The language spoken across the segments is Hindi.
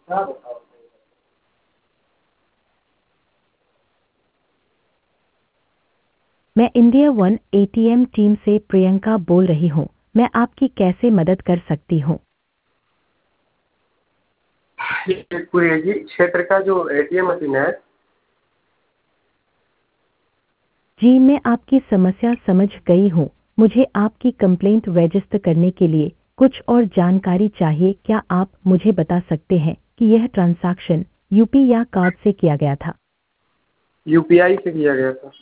मैं इंडिया वन एटीएम टीम से प्रियंका बोल रही हूँ। मैं आपकी कैसे मदद कर सकती हूँ? ये पूरे क्षेत्र का जो एटीएम मशीन है। जी, मैं आपकी समस्या समझ गई हूँ। मुझे आपकी कंप्लेंट रजिस्टर करने के लिए कुछ और जानकारी चाहिए। क्या आप मुझे बता सकते हैं कि यह ट्रांजैक्शन यूपी या कार्ड से किया गया था? यूपीआई से किया गया था।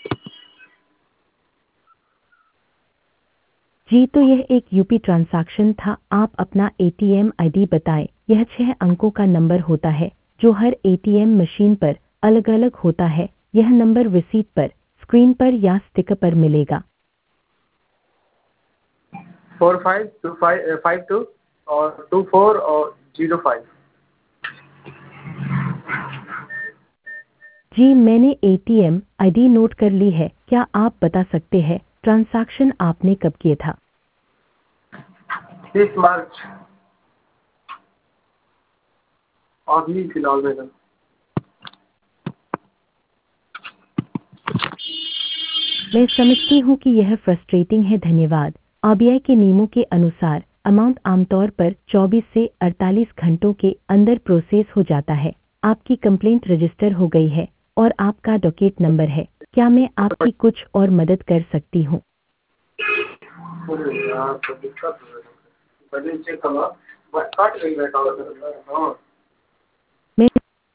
जी, तो यह एक यूपी ट्रांजैक्शन था। आप अपना एटीएम आईडी बताएं। यह 6 अंकों का नंबर होता है जो हर एटीएम मशीन पर अलग अलग होता है। यह नंबर रिसीट पर, स्क्रीन पर या स्टिकर पर मिलेगा। 452552 और 24 और 05। जी, मैंने एटीएम आईडी नोट कर ली है। क्या आप बता सकते हैं ट्रांजैक्शन आपने कब किया था? 30 मार्च। अभी फिलहाल में। मैं समझती हूँ कि यह फ्रस्ट्रेटिंग है। धन्यवाद। आरबीआई के नियमों के अनुसार अमाउंट आमतौर पर 24 से 48 घंटों के अंदर प्रोसेस हो जाता है। आपकी कंप्लेंट रजिस्टर हो गई है और आपका डॉकेट नंबर है। क्या मैं आपकी कुछ और मदद कर सकती हूँ? मैं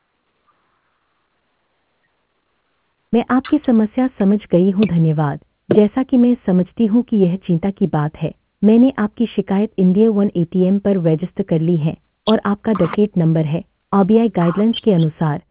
मैं आपकी समस्या समझ गई हूँ। धन्यवाद। जैसा कि मैं समझती हूँ कि यह चिंता की बात है, मैंने आपकी शिकायत इंडिया वन एटीएम पर रजिस्टर कर ली है और आपका डॉकेट नंबर है। आरबीआई गाइडलाइंस के अनुसार